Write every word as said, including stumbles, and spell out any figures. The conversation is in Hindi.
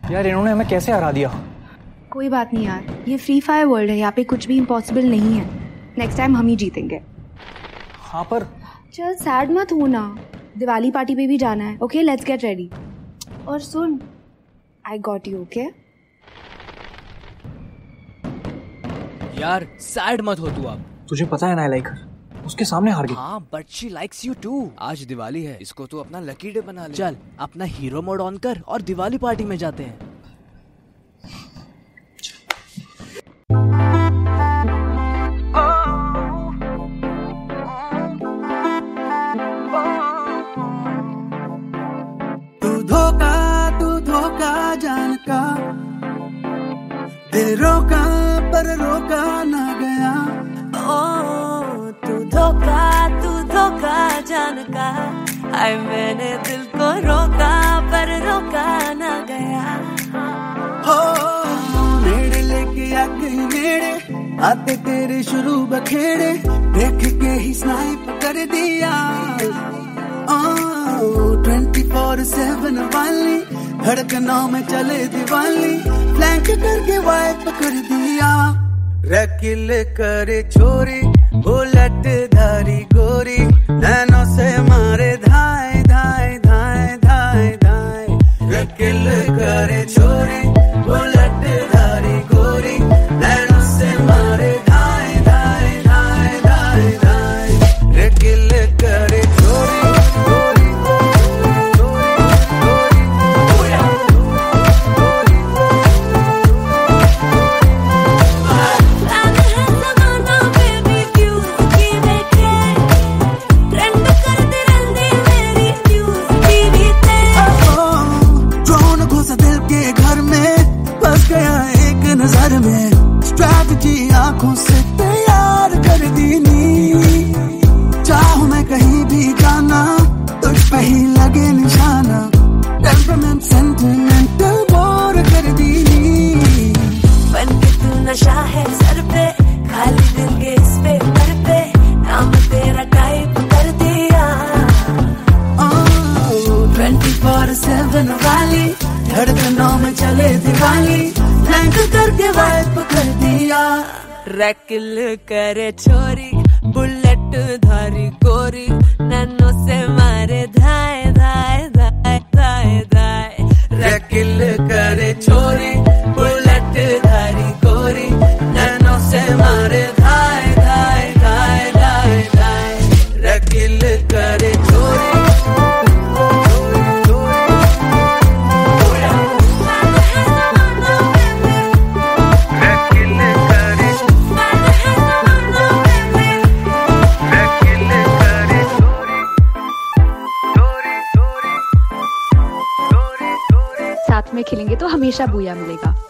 यार इन्होंने हमें कैसे हरा दिया। कोई बात नहीं यार, ये फ्री फायर वर्ल्ड है, यहाँ पे कुछ भी इम्पॉसिबल नहीं है। नेक्स्ट टाइम हम ही जीतेंगे। हाँ पर चल सैड मत हो ना, दिवाली पार्टी पे भी जाना है। Okay let's get ready. और सुन, आई गॉट यू। ओके यार सैड मत हो तू। अब तुझे पता है ना, लाइक उसके सामने हार गई। हाँ but she likes you too. आज दिवाली है, इसको तू अपना लकी डे बना ले। चल अपना हीरो मोड ऑन कर और दिवाली पार्टी में जाते हैं। तू धोखा तू धोखा जान का, दिल रोका पर रोका ना गया। ओ तू धोखा तू धोखा जान का, आए मैंने दिल को रोका पर रोका ना गया। हो नेड़े लेके आ गई नेड़े, आते तेरे शुरू बखेड़े, देख के ही स्नाइप कर दिया। ट्वेंटी फोर सेवन वाली धड़कनों में चले दिवाली, फ्लैंक करके वाइप कर दिया। रकिल करे छोरी बुलेट धारी गोरी, नैनों से मारे धाए धाए धाए धाए धाए। रकिल करे छोरी बुलेट धारी गोरी, नैनों से मारे धाए धाए धाए धाए धाए। रकिल करे छोरी में, स्ट्रैटेजी आंखों से तैयार कर दी नी। चाहूं मैं कहीं भी जाना, तुझ पे ही लगे निशाना, टेम्परामेंट सेंटिमेंटल बोर कर दी नी। बन के तू नशा है सर पे, खाली दिल के इस पेपर पे नाम तेरा टाइप कर दिया। ट्वेंटी फोर सेवन वाली धड़कनों में चले दिवाली, फ्लैंक करके वाइप कर दिया। रकिल करे छोरी बुलेट धारी गोरी, नैनों से मारे धाए धाए धाए धाए धाए। रकिल करे छोरी बुलेट धारी गोरी, नैनों से मारे धाए धाए धाए धाए धाए। रकिल करे छोरी साथ में खेलेंगे तो हमेशा बूया मिलेगा।